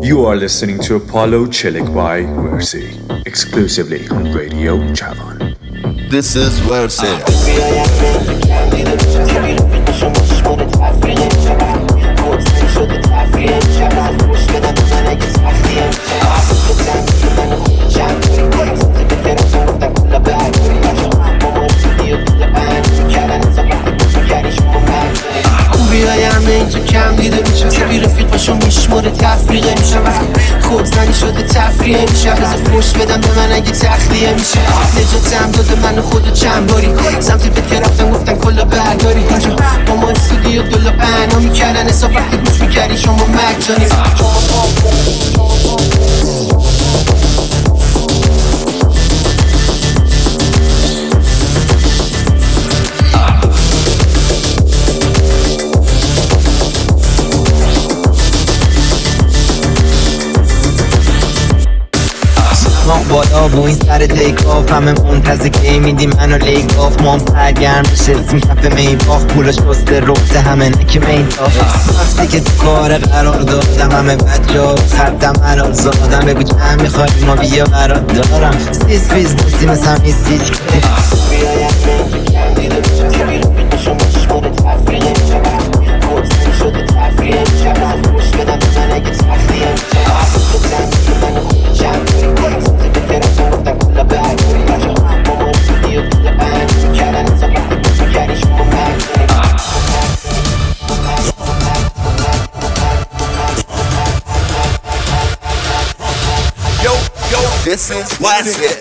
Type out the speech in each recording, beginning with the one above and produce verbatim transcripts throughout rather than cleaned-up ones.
You are listening to Apollo Chillik by Versi, exclusively on Radio Javan. This is Versi. بیایم اینجا کم دیده میشم سبی رفیق باشم میشماره تفریقه میشم وقتی خودزنی شده تفریه میشم بذار فوش بدم به من اگه تخلیه میشه نجاتم داده من خودو چند باری سمتی بهت که رفتم گفتن کلا برداری اینجا با ما استودیو دلو انا میکردن حساب وقتی گوش میکردی شما مجانی ما بالا با این سر تیک آف همه منتظر که میدی منو لیک آف مام سرگرم بشه زیم کف میباخ پولش بسته رفته همه نکی میتاف وقتی که تو کار قرار دادم همه بد جا خردم حلال زادم بگو چند میخوایی ما بیا قرار دارم سیز فیز دوستی مثل همی سیج کتی بیایم اینجا کم دیده بشم سبی رو میدوشم مشماره تفریه میشم خودزنی شده تفریه میشم من خوش بدم به من اگه تخلیه میشم خودزنی که من خود چند باری Yo, yo, this is what's it.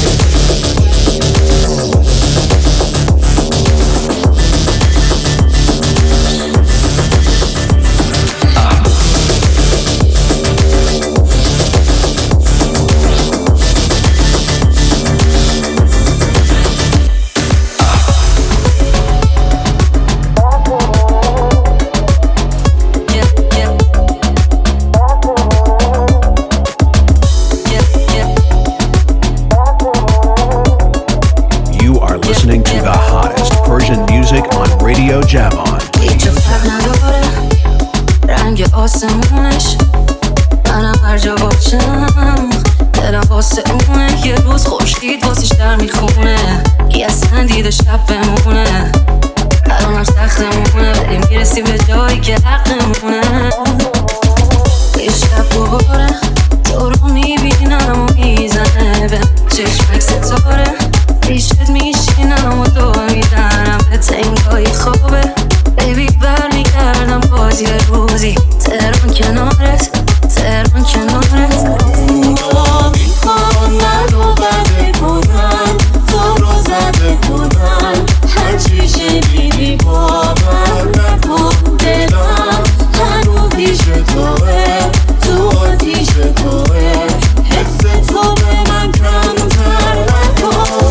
Javan. هیچ فرق نداره رنگ آسمونش منم هر جا باشم دلم واسه اونه یه روز خورشید واسش در میخونه که اصلا دیده شب بمونه الانم سختمونه ولی میرسیم به جایی که حقمونه یه شب دوباره تو رو میبینم و میزنه به چشمک ستاره پیشت میشینم و دو میدنم به تنگایی خوبه بیبی بر میگردم باز یه روزی تهران کنارت تهران کنارت اونا میخوان منو بده کنن تو رو زده کنن هرچی شنیدی باور نکن دلم هنو پیش توه تو آتیش توه حس تو به من کمتر نکن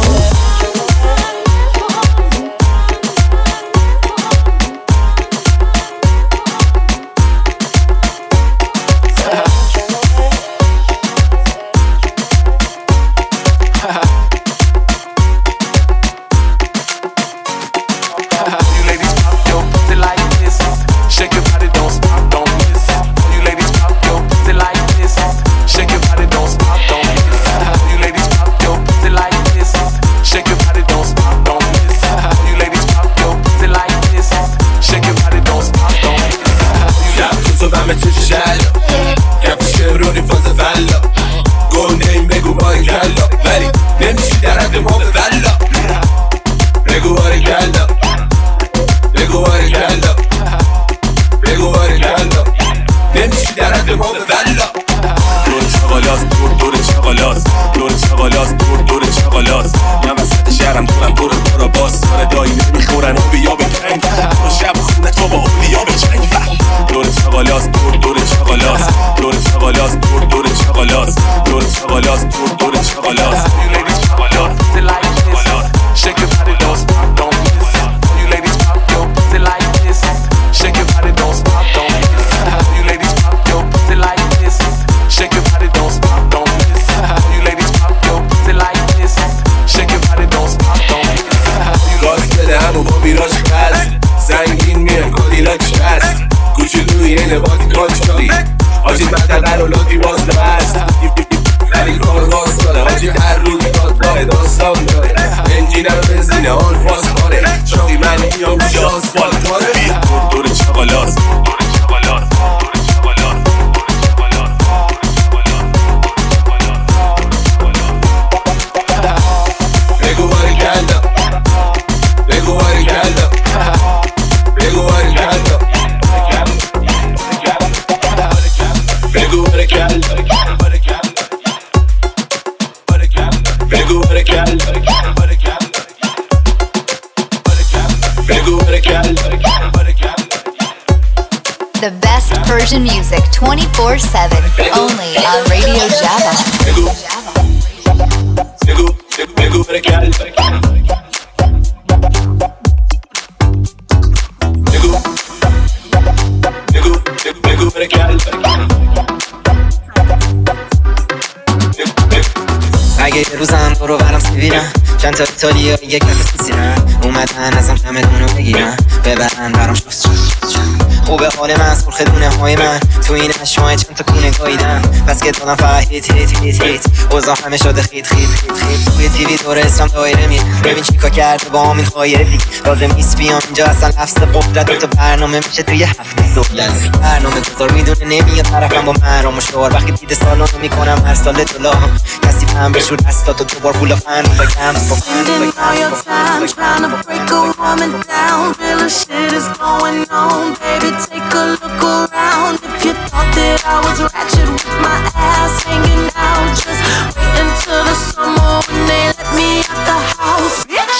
Gucci Louis ain't about the country. All she back at در و لطی باز هست سری کار باز داره حاجی هر روز دادگاه داستان داره بنزینه رو بنزینه آن فاز کاره شاقی منی یا بوش آسفالت کاره بیا دور دور چقالاست بگو باری کردم بگو باری کردم بگو باری کردم بگو باری کردم بگو باری کردم The best Persian music twenty-four seven, only on Radio Java. Begu, begu, begu, begu, begu, اگه یه روزم برو برم سیبیرم چند تا ایتالیا یک کف سیزیرم اومدن ازم چمدونو بگیرم ببرن برام شست خوبه حال من سرخ دونه های من تو این اشمای چند تا کونه گاییدم بس که دادم فقط هیت هیت هیت هیت اوضاع همه شده خیت خیت خیت خیت توی تیوی دور اسمم دایره میره ببین چیکار کرده با همین خایره دیگ لازم نیست بیام اینجا اصلا لفظ قدرت تو برنامه میشه توی هفته دولت برنامه گذار میدونه نمیاد طرفم با مرام و شعار وقتی دیده سالانو میکنم هر سال دلار کسی فهم بشور دستاتو دوبار پول فن بگم Spending all your time trying to break a woman down. Real shit is going on, baby. Take a look around. If you thought that I was ratchet with my ass hanging out, just wait until the summer when they let me out the house, bitch.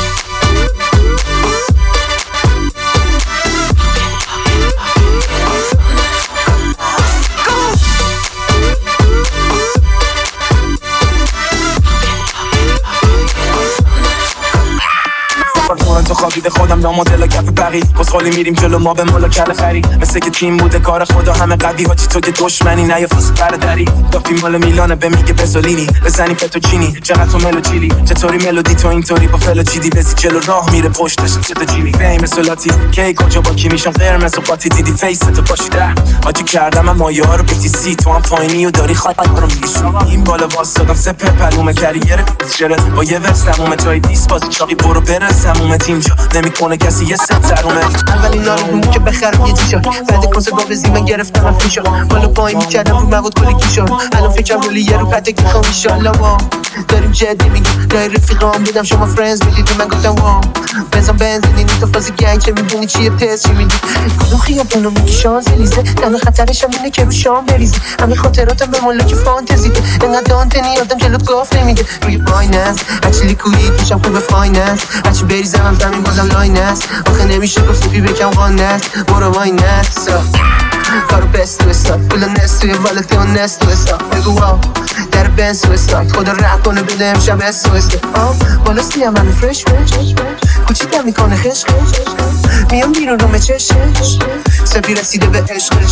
تو خوابیده خودم لا مدل کف بقی بس خالی میریم جلو ما به مولا کل خری مثل که تیم بوده کار خدا همه قوی ها چی تو که دشمنی نه یا فاس برداری دافی مال میلانه به میگه پسولینی بزنی فتوچینی چقدر تو ملو چیلی چطوری ملودی تو اینطوری با فلو چیدی بسی جلو راه میره پشتشم سه تا جیلی فیم سولاتی کی کجا با کی میشم قرمز و قاطی دیدی فیس تو پاشیده حاجی کردم اما یارو بیتی سی تو هم پایینی و داری خاطر رو میگی این بالا واسادم سپر پلومه کریر شرط با یه ورس تموم جای دیس بازی چاقی برو برس تموم اینجا نمیکنه کسی یه سر سرونه اولین نارو که بخرم یه جیشا بعد کنسه با بزی من گرفتم افریشا بالا پایین میکردم رو مواد کلی کیشا الان فکرم رولی یه رو پتک میخوام ایشالله وام داریم جدی میگیم رای رفیقام بودم شما فرنز میدیدی من گفتم وام بزن بنزینی تو فاز گنگ که میدونی چیه پس چی میدی کدوم خیابونو میگی شانزلیزه تنها خطرش هم اینه که رو شام بریزی همه خاطراتم به ملاک فانتزیده انقدر دانتنی آدم جلوت گاف نمیده روی فایننس هرچی لیکوید میشم خوب فایننس هرچی بریزم هم زمین بازم لاینس آخه نمیشه گفت سپی بکم قانت برو واینت کارو بست تو استاد پول نست توی والت و نست تو استاد بگو واو در بنز تو استاد خدا رد کنه بده امشب اس تو استاد بالا سیم من فرش فرش کوچیدم میکنه خش خش میام بیرون رو مچش سپی رسیده به عشقش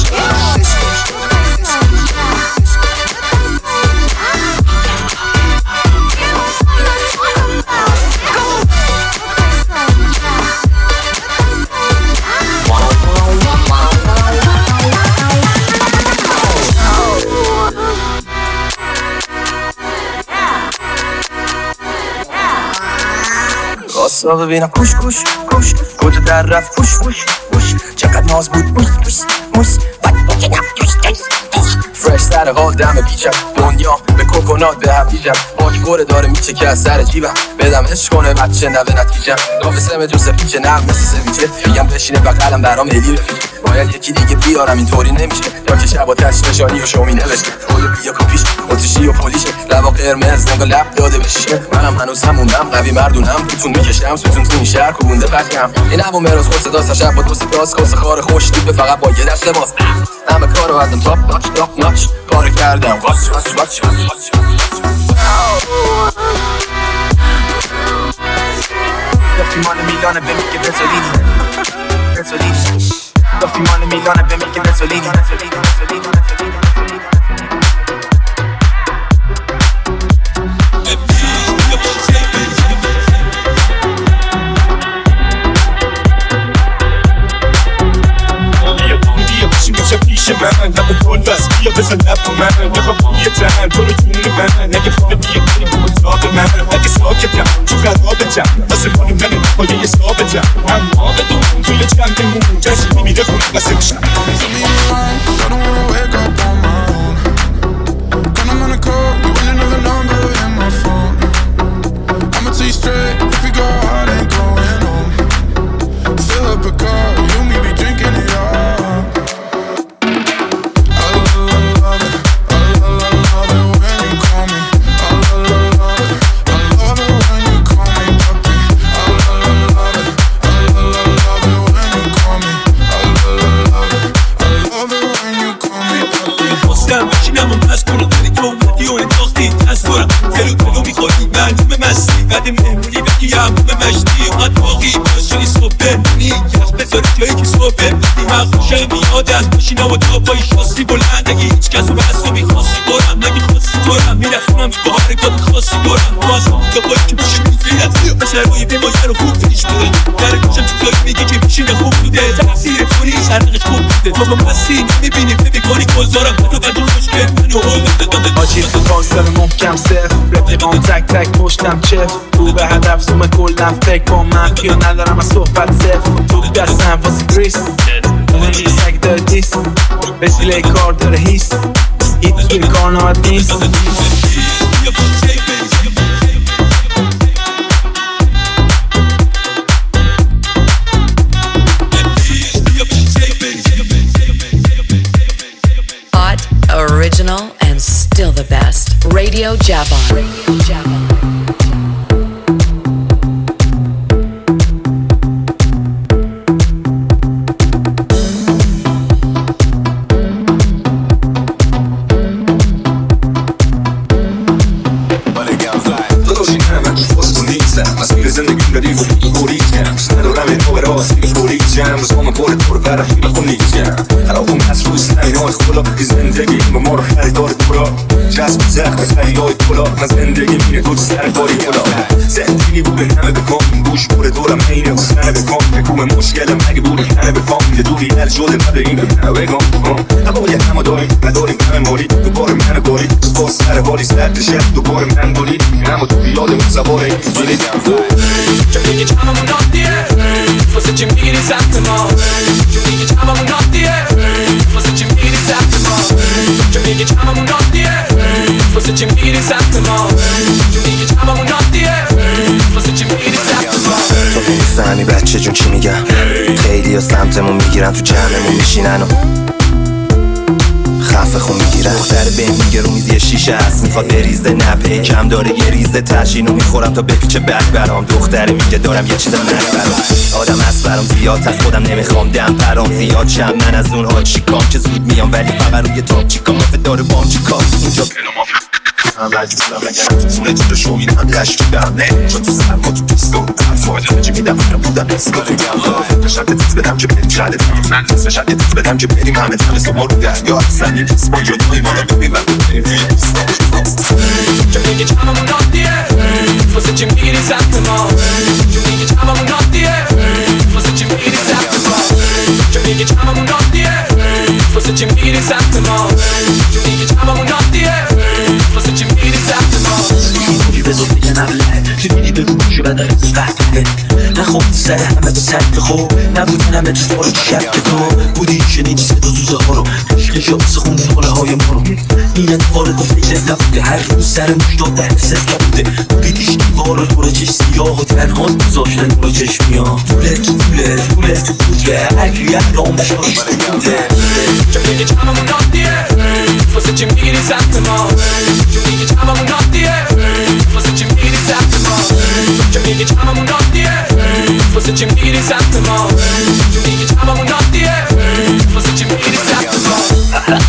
راستا ببینم پوش پوش پوش کجا در رفت پوش پوش پوش چقدر ناز بود موس موس موس بک بکنم دوش دوش فرش سر حال دم بیچم دنیا به کوکونات به هفیجم باک بوره داره میچه که از سر جیبم بدم عشق کنه بچه نوه نتیجم دافه سمه جو سپیچه نرم مثل سویچه میگم بشینه بقلم برام هلی رفیق باید یکی دیگه بیارم اینطوری نمیشه یا که شب آتش نشانی و شومی نوشته خودو بیا کپیش آتشی و پولیشه لبا قرمز نگاه لب داده بشیشه منم هنوز همونم قوی مردونم بوتون میکشم سوتون تو این شهر کبونده پشم این همون مراز خورسه داستا شب با دوست پاس کاسه خار خوش دیبه فقط با یه دست لباس همه کارو هدم تاپ ناچ تاپ ناچ کار کردم واچ واچ واچ واچ دافتی مال میلانه به میگه بزولینی بزولینی دافتی مال میلانه به میگه بزولینی میشه من من لب کن بس بیا بزن لب من بخواب یه تن تو رو جون من اگه خونه بیا بری با اتاق من اگه ساکتم تو خرابتم واسه مال من پایه یه ثابتم من ما بدون توی چند مون کسی میمیره خونه واسه میشم I don't wanna wake up on my own. When I'm on a call, you ain't another number in my phone. I'ma tell you straight, if we go hard, ain't going home. Fill up a car, you and me be drinking it all. I love it, I love it when you call me. I love it, I love it when you call me puppy. I love it, I love it when you call me. I love it, I love it when you call me puppy. پستم بشینم و مست کنم ولی تو ودی و انداختی دست دارم دلو دلو میخوایی منجوم مستی قد مهمونی وقتی یه هموم مشتی اقد باقی باز شدی صبح نی یخ بذاری جایی که صبح وقتی من خوشم میاد از بشینم و تا پای شاستی بلند اگه هیچ کس رو بست و میخواستی دارم نگه خواستی دارم میرخونم تو حرکات خاصی دارم باز هم تا پایی که باشی میفیرد مثل روی بیمایه رو خوب فیش بده در گوشم چیزایی میگه که میشینه خوب بوده تقصیر توری سرقش خوب بوده تو با مستی نمیبینی ببیکاری گذارم تو بدون خوشگه منو هل آجی تو پاسر محکم صرف رفیقان تک تک پشتم چف تو به هدف زوم کلم فکر با من یا ندارم از صحبت صرف تو دستم واسه گریس مهم نیست اگه داره دیست بسیله کار داره هیست هیت گیر کار نامد نیست Original and still the best. Radio Javon. Radio Javon. زندگی با ما رو خریدار دورا جذب زخم خریدای پولا من زندگی میره تو سر باری پولا زندگی بود نمه بکن بوش بوره دورم اینه و سنه بکن بکوم مشکلم اگه بوره کنه بکن یه دوری هر جوده نده این بکنه بگم اما یه همه داریم نداریم همه ماری دوباره منو داری با سر حالی سرد شد دوباره من داری اما تو بیادم سواره جلی دم چون میگه چممون نادیه واسه چی میگیری سمت ما چون میگه چممون نادیه واسه چی میگیری سمت ما چون میگه چممون نادیه واسه چی میگیری سمت ما چون میگه چممون نادیه واسه چی میگیری سمت ما تو میفهمی بچه جون چی میگم خیلی ها سمتمون میگیرن تو جمعمون میشینن و خفه خون میگیرن دختر به میگه رو میز یه شیشه هست میخواد بریزه نپه کم داره یه ریزه تشینو میخورم تا بپیچه بک برام دختره میگه دارم یه چیزم نرم آدم هست برام زیاد از خودم نمیخوام دم پرام زیاد شم من از اونها چیکام که زود میام ولی فقط روی تاپ چیکام مفت داره بام چیکام اینجا هم مجبورم اگر تو تو رو شو میدم لشکی دم نه چون تو سرما تو پیستو فاجعه چی میدم من بودم اسکا تو گم تشرد تیز بدم که بریم شده من تیز شده تیز بدم که بریم همه تنه سو ما رو دریا اصلا یه کس با جدایی ما رو ببینم بریم توی چون میگه چممون نادیه واسه چی میگیری سمت ما چون میگه چممون نادیه واسه چی میگیری سمت ما چون میگه چممون نادیه واسه چی میگیری سمت ما چون میگه چممون نادیه واسه چی میگیری سمت ما میگی بذار بگه نبله که میگی بگو گوشه بداره بزرده نخواب سر همه به سرد خوب نبودن همه جز بارو شب که تو بودی شنیدی صدا زوزه ها رو عشق شابس خوندی حاله های ما رو این اتوارد و فکر نبوده هر روز سر مشتاد در سزگه بوده بیدیش دیوار رو برا چش سیاه و تنها گذاشتن برا چشمی ها دوله دوله دوله تو بوده هرکی احرام شاش بوده چون میگه چممون نادیه واسه چی میگیری سمت ما چون میگه چممون نادیه واسه چی میگیری سمت ما چون میگه چممون نادیه واسه چی میگیری سمت ما چون میگه چممون نادیه واسه چی میگیری سمت ما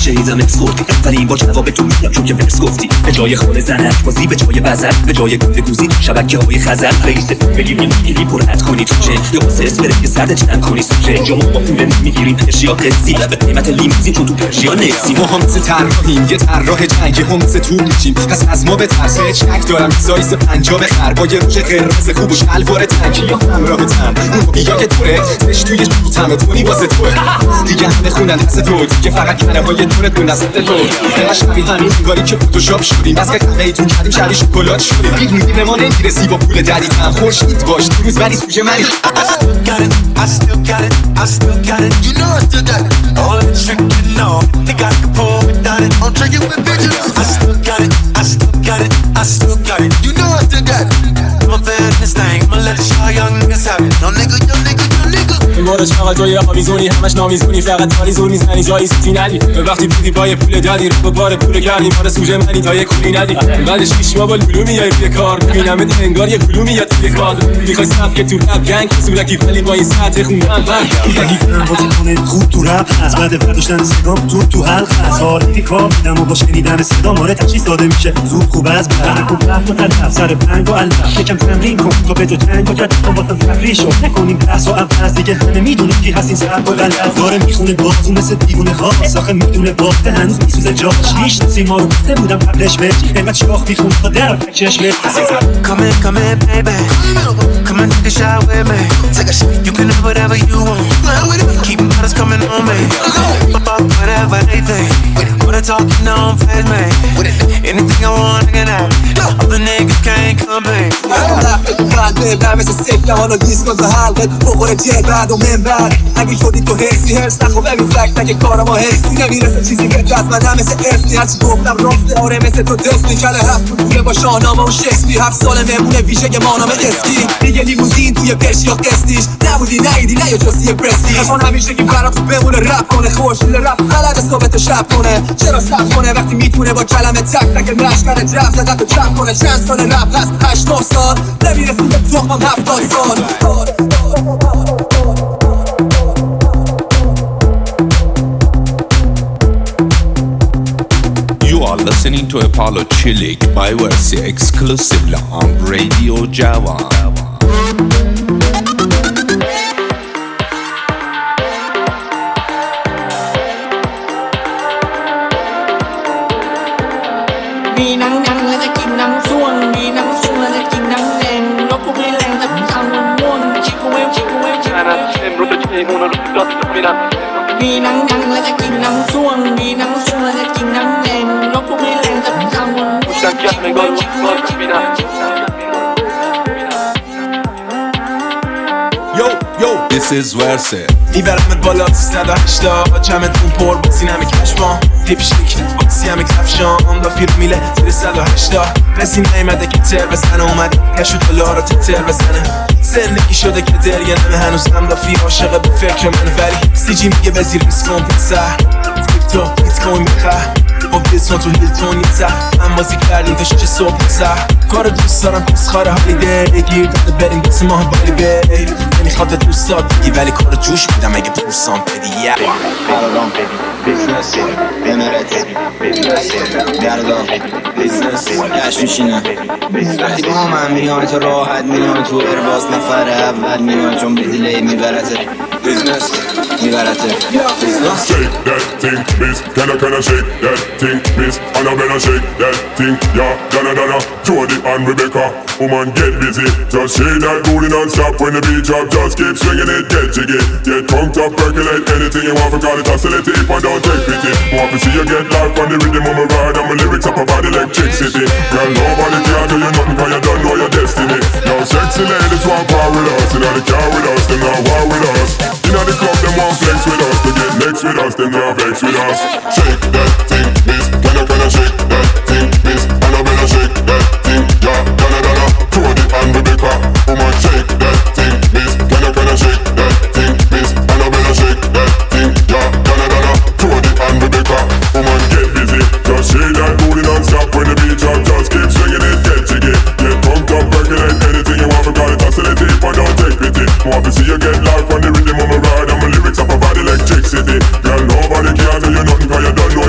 شنیدم اسکورتی ولی با جواب تو میگم چون که ورس گفتی به جای خانه زنک بازی به جای بزن به جای گنده گوزی شبکه های خزن رئیس میلیون میلی پرت کنی تو چه یا واسه اسپرت که سرد چند کنی سوچه جامو با پول میگیریم پرشیا قدسی به قیمت لیموزین چون تو پرشیا نسی ما هم مثل طراحیم یه طراح جنگی هم مثل تو میشیم پس از ما به ترسه چک دارم سایز پنجا بخر با یه روش قرمز خوب و شلوار تنکی یا همراه تن بیا که دوره تش توی شوتم تونی واسه توه دیگه همه خوندن دست تو دیگه فقط کنه های دونه دونه نسل تو دلش همین همین کاری که فوتوشاپ شدیم از که قهوه‌تون کردیم شبیه شکلات شدیم میدونی به ما نمیرسی با پول دریتم خورشید باش تو روز ولی سوژه منی got it, I still got it, I still got it. You know I still got it. All that trick, you know, think I can pull without it. I'm tricking with bitches. I still got it, I still got it, I still got it. You know I still got it. I'm a fan of this thing, I'ma let it show young niggas have it. No nigga, yo nigga, yo nigga. بارش فقط توی آویزونی همش نامیزونی فقط آریزون میزنی جایی سوتی ندی به وقتی بودی پای پول دادی رو بار پول کردی مال سوژه منی تا یه کولی ندی بعدش پیش ما با لولو میای توی کار میبینم انگار یه کلو میاد توی کار میخوای سبک تو رپ گنگ سولکی ولی با این سطح خوندن برگ میگم بازی کنه خوب تو رپ از بعد برداشتن صدام تو تو حلق از حالی کار میدم و با شنیدن صدا ماره تشخیص داده میشه زود خوب از بدن خوب رفت و تلف سر بنگ و الف یکم تمرین کن تا به تو تنگ و کرد تا واسه تفریح شد نکنیم بحث و اول دیگه همه میدونه کی هست این سرپ و غلط داره میخونه بازو مثل دیوونه ها ساخه میدونه باخته هنوز میسوزه جاش میشناسی ما رو گفته بودم قبلش به اینقدر شاخ میخون تا در چشم Come in, come in, baby. Come and take a shot with me. You can have whatever you want. Keep models coming on me. Fuck whatever they think. Wanna talk, you know I'm fed, man. Anything I want, I can have. Other niggas can't come back. قلبه بر مثل سکه حالا دیسکاز حلقه بخوره جه بعد و من بعد اگه شدی تو حسی هرس نخو ببین فکر نگه کارم ها حسی نمیرسه چیزی به دست من هم مثل ارسی هرچی گفتم راسته آره مثل تو دستی کله هفت بوده با شاهنامه و شکسپیر هفت سال مهمونه ویژه که ما نامه اسکی دیگه لیموزین توی پرشیا قسطیش نبودی نیدی نه یا جاسی پرستی خشمان همیشه که برام تو بمونه رپ کنه خوشیل رپ غلط صحبت و شب کنه چرا سخت کنه وقتی میتونه با کلمه تک تک مشکل جف زدن و چپ کنه چند سال رپ هست هشت نه سال نمیرسیم به تخمم هفتاد سال You are listening to Apollo Chilik by Versi exclusively on Radio Java. มีหนังยังแล้วจะกินหนังส่วงมีหนังส่วงแล้วจะกินหนังแดงรถกูไม่แรงแต่กูทำมันม่วนชิกูเวลชิกูเวลชิกูเวลมีหนังยังแล้วจะกินหนังส่วงมีหนังส่วงแล้วจะกินหนังแดงรถกูไม่แรงแต่กูทำมันม่วนชิกูเวลชิกูเวลชิกูเวล Yo, yo, this is Versi. میبرمت بالا صد و هشتاد چمتون پر بازی نمی کشما دیپ شیک باکسی همه کفشام دا فیلم میله زیر صد و هشتاد رسی نیمده که تر بزنه اومد کشو دلار تا تر بزنه زندگی شده که دل یه نمه هنوز هم دا فی عاشقه به فکر من ولی سی جی میگه بزیر ریسکون پسر تو هیت کوین میخواه با بیسان تو هیلتون نیزه هم بازی کردیم تا شش صبح نیزه کار دوست دارم پس خاره هالیده گیر داده بریم دست ماه بالی بیر نمیخواد به دوستات بگی ولی کار جوش میدم اگه پورسان بدی یه قراران بیزنس امارت بیزنس گردان بیزنس گشت میشینم وقتی با من میان تو راحت میان تو ارباز نفر اول میان چون بیزیلی میبرته بیزنس میبرته Shake that thing, miss. Can I, can I shake that thing, miss? Annabella shake that thing, yeah. Donna, Donna, Jody and Rebecca. Woman, get busy. Just shake that booty non-stop when the beat drop. Just keep swinging it, get jiggy. Get pumped up, percolate anything you want. For call it oscillate, but don't take pity. Want to see you get live on the rhythm of my ride. And my lyrics up about electricity. Girl, nobody can do you nothing cause you don't know your destiny. Now sexy ladies want power with us. You know they care with us, they not war with us. You know the club, them want flex with us. To get next with us, them not vex with us. Shake that thing, miss. Can I, can I shake that thing, miss? Annabella shake that thing, yeah. Donna, Donna, Jody and Rebecca. Woman, shake that thing, miss. Can I, can I shake that thing, miss? Annabella shake that thing, yeah. Donna, Donna, Jody and Rebecca. Woman, get busy. Just shake that booty non-stop when the beat drop. Just keep swinging it, get jiggy. Get pumped up, percolate anything you want. For call it oscillate, but don't take pity. Want to see you get live on the rhythm of my ride. And my lyrics up about electricity. Girl, nobody can tell you nothing cause you don't know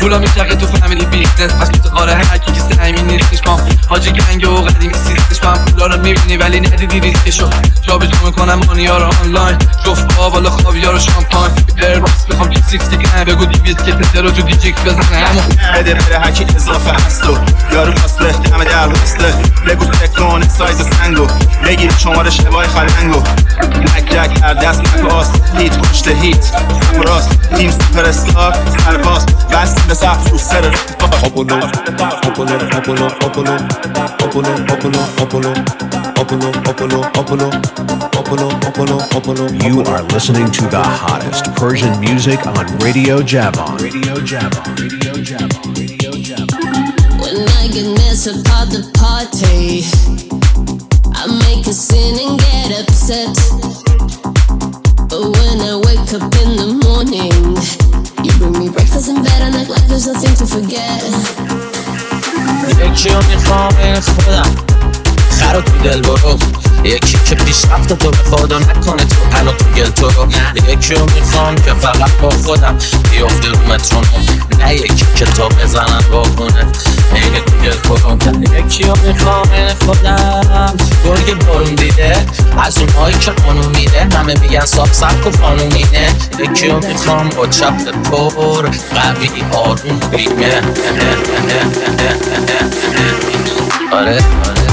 پولا میچرخه تو فامیلی بیزنس پس تو قاره هرکی که سعیمی نیستش ما حاجی گنگ و قدیمی سیستش من پولا رو میبینی ولی ندیدی ریسکشو جا به جو میکنم مانیا رو آنلاین جفت با بالا خوابیار و شامپاین بر باکس بخوام که سیکس دیگه نه بگو دیویت که تتر رو تو دیجیکس بزنه همون بده بره هرکی اضافه هست و یارو پاسته دم در وسته بگو تکون سایز سنگو بگیر شماره شبای خلنگو لک لک هر دست نکاس هیت پشت هیت راست تیم سوپر استار سرباز بس به سقف رو سر Opolo, Opolo, Opolo, Opolo, Opolo, Opolo, Opolo, Opolo, Opolo, Opolo, Opolo, Opolo, Opolo. You are listening to the hottest Persian music on Radio Javon. Radio Javon. Radio Javon. Radio Javon. When I get messed up at the party, I make a scene and get upset. But when I wake up in the morning, you bring me breakfast in bed and act like there's nothing to forget. یکی رو میخوام این خودم خر تو دل برو یکی که پیشرفت تو بخواد و نکنه تو هنو تو گل تو رو یکی رو میخوام که فقط با خودم بیافته رو مترونم نه یکی که تا بزنن با خونه این تو گل کنم یکی رو میخوام این خودم گرگ بارون دیده از اونهایی که قانون میده همه میگن ساب سبک و فانومینه یکی رو میخوام با چپ پر قوی آروم بیمه آره آره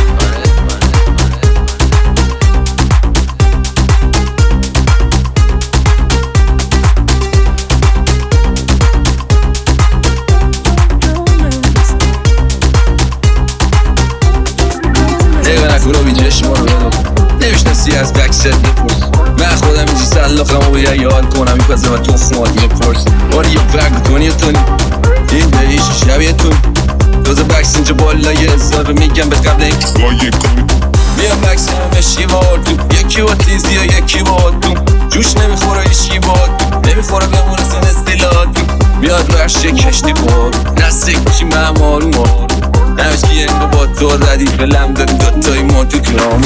گلابی چشم رو بدم نمیشنسی از بکست بپرس من خودم اینجا سلاخم و باید یاد کنم این پس و تخمات میپرس باری یا فرق کنی و تونی این دهیش شبیه تونی دوزه بکس اینجا بالا یه حسابه میگم به قبل این کس بایی کنی میام بکس همشی بادون یکی با تیزی یا یکی بادون جوش نمیخوره ایشی بادون نمیخوره بمونه سن استیلاتون بیاد رش یه کشتی بارون نسته کشی مهمارون مارون همش که یه با تو ردیف لم داریم دوتایی ما تو کلامو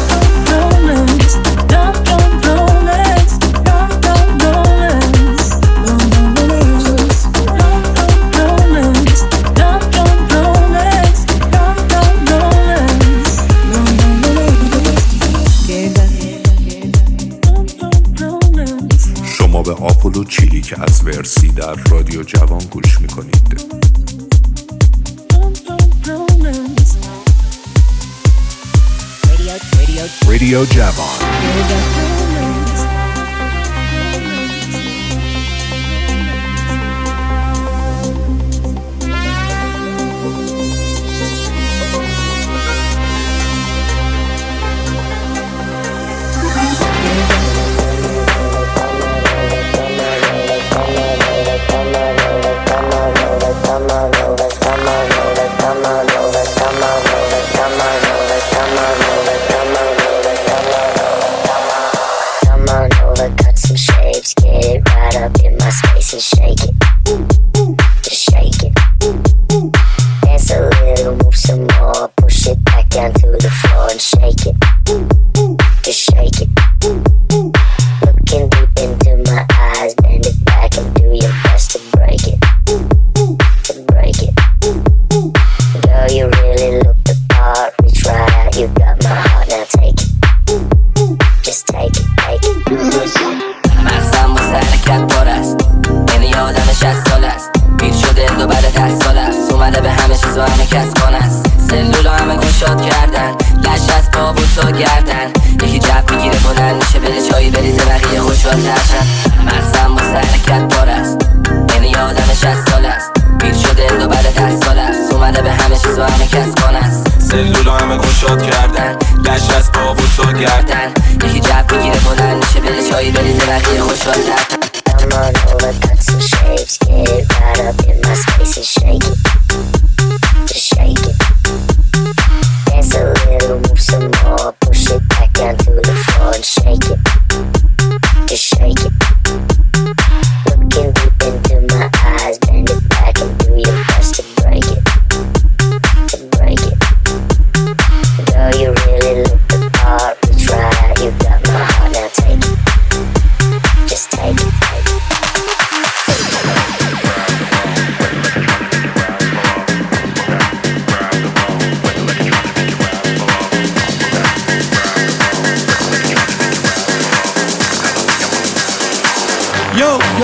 شما به آپولو چیلی که از ورسی در رادیو جوان گوش میکنید. Radio Javon.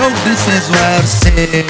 this is mercy.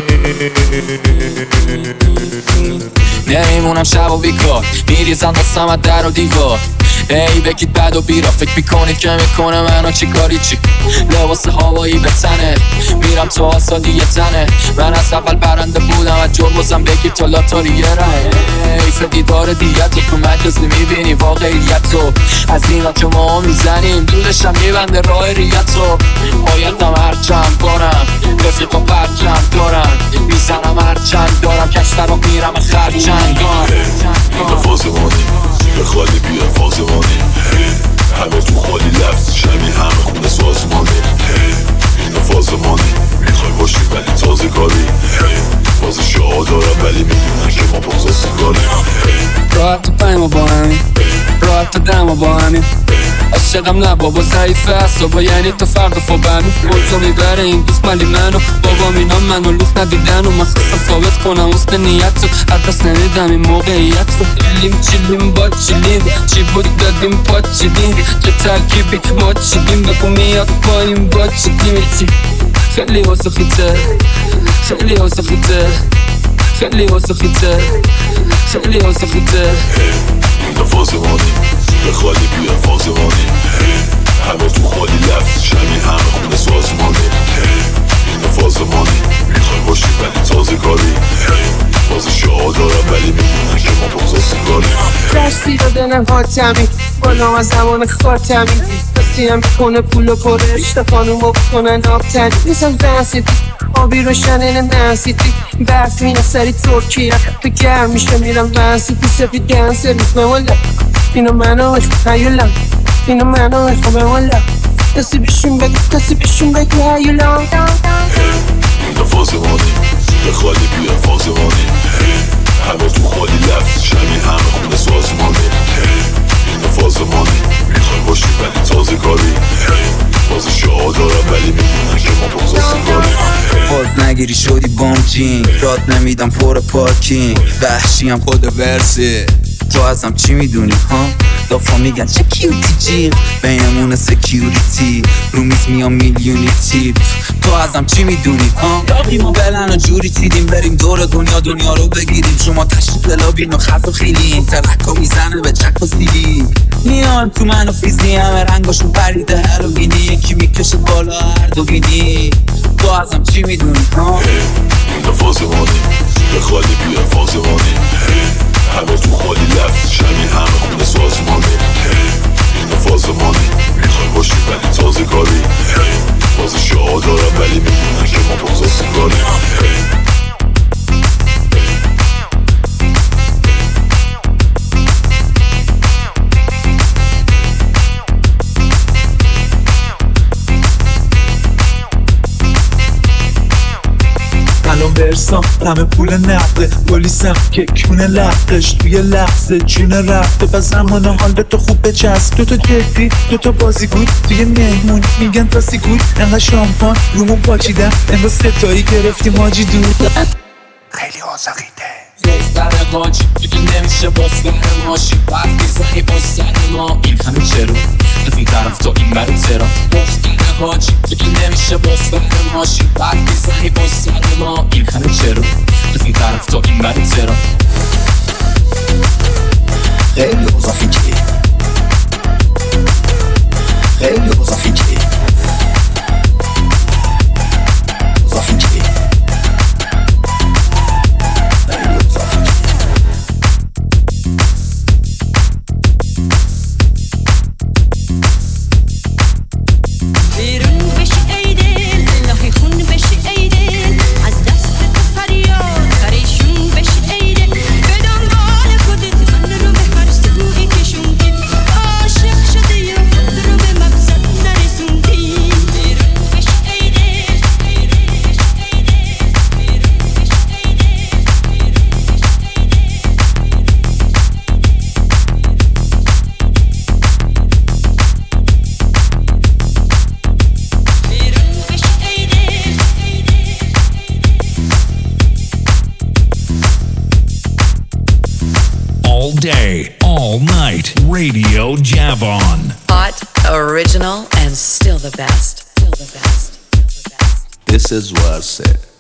نمیمونم شب و بیکار، میریزن دستم از در و دیوار. ای بگید بد و بیرا، فکر میکنید که میکنه منو چی کاری چی. لباس هوایی به تنه، میرم تو آسادی یه تنه. من از اول برنده بودم، از جربازم بگید تا لاتاری یه ره. حیف دیدار دیت رو تو مجازی میبینی واقعیت رو. از اینا که ما میزنیم دودشم میبنده راه ریت رو. بایدم هر چند بارم رفیقا برچم دارم، میزنم هر چند دارم، کشتر رو میرم خرچند دارم. این فازمانی به خالی بیان فازمانی، همه تو خالی لفظ شمی همه خونه سازمانی. این فازمانی میخوای باشی ولی تازه کاری، فاز شاه دارم ولی میدونن که ما بازا سیگاری. راحت تو پای ما با همین، راحت تو دم ما با همین. عاشقم نه بابا ضعیفه اصابا، یعنی تو فردا فوبنو موضوع میبره این دوست مالی منو. بابام اینا منو لوخ ندیدن و من خواستم ثابت کنم حسن نیت رو. هر دست نمیدم این موقعیت رو. چیلیم چیلیم با چیلیم، چی بود دادیم پا چیدیم، چه ترکیبی ما چیدیم. بگو میاد پاییم با چیدیم چی. خیلی حسو خیته، خیلی حسو خیته، خیلی حسو خیته، خیلی حسو خیته. این فازمانی به خالی بیان فازمانی، همه تو خالی لفظ شمی همه خونه سازمانی. این فازمانی میخوای باشی ولی تازه کاری، فاز شاه دارم ولی میدونن که ما بازا سیگاری. دستی رو دنم حاتمی بالا از زمان خاتمی، دستی هم بکنه پول و پرش تا خانوم رو بکنن آبتنی. نیستم دنسیتی آبی روشن این نسیتی، برف مینه سری ترکیه تو گرم میشه میرم ونسیتی. سفید دنسه ریسمه والا اینو منو عشق هیولم، اینو منو عشق والا. کسی بشون بگی کسی بشون بگی هیولم. این فازمانی به خالی بیان فازمانی، همه تو خالی لفظ شمی همه خونه سازمانی. این فازمانی میخوای باشی ولی تازه کاری، فاز شاه دارم ولی میدونن که ما بازا سیگاری. باز نگیری شدی بامچین، راد نمیدم پر پارکینگ، وحشیم خود ورسی. تو ازم چی میدونی ها؟ دافا میگن چه کیوتی جیغ، بینمون سکیوریتی رو میز میام میلیونی تیپ. تو ازم چی میدونی ها؟ داقی ما بلن و جوری چیدیم بریم دور دنیا دنیا رو بگیریم. شما تشریف لابین و خف و خیلیم، ترکا میزنه به چک و سیلی. میان تو من و فیزی همه رنگاشون پریده هلوگینی، یکی میکشه بالا هر دو بینی. تو ازم چی میدونی ها؟ این فازمانی به خالی بیان فازمانی، همه تو خالی لفظ شمی همه خونه سازمانی. این فازمانی میخوای باشی ولی تازه کاری، فاز شاه دارم ولی میدونن که ما بازا سیگاری. الان برسام همه پول نقده، پلیسم که کونه لقش توی لحظه جونه رفته. و زمان حال تو خوب بچسب، دوتا جدی دوتا بازیگوی توی مهمون میگن تاسیگوی. انقدر شامپان رومون پاچیدن انگار ستایی گرفتیم حاجی دور. خیلی آزاقیده سر باج دیگه نمیشه باز بر ماشی، بعد میزنی باز سر ما. این همه چرا از این طرف تا این برو ترا دختر باج دیگه نمیشه باز بر ماشی، بعد میزنی باز سر ما. این همه چرا از این طرف تا این برو ترا. خیلی آزاقیده خیلی آزاقیده Day, all night, Radio Javon. Hot, original, and still the best. Still the best. Still the best. This is Verse.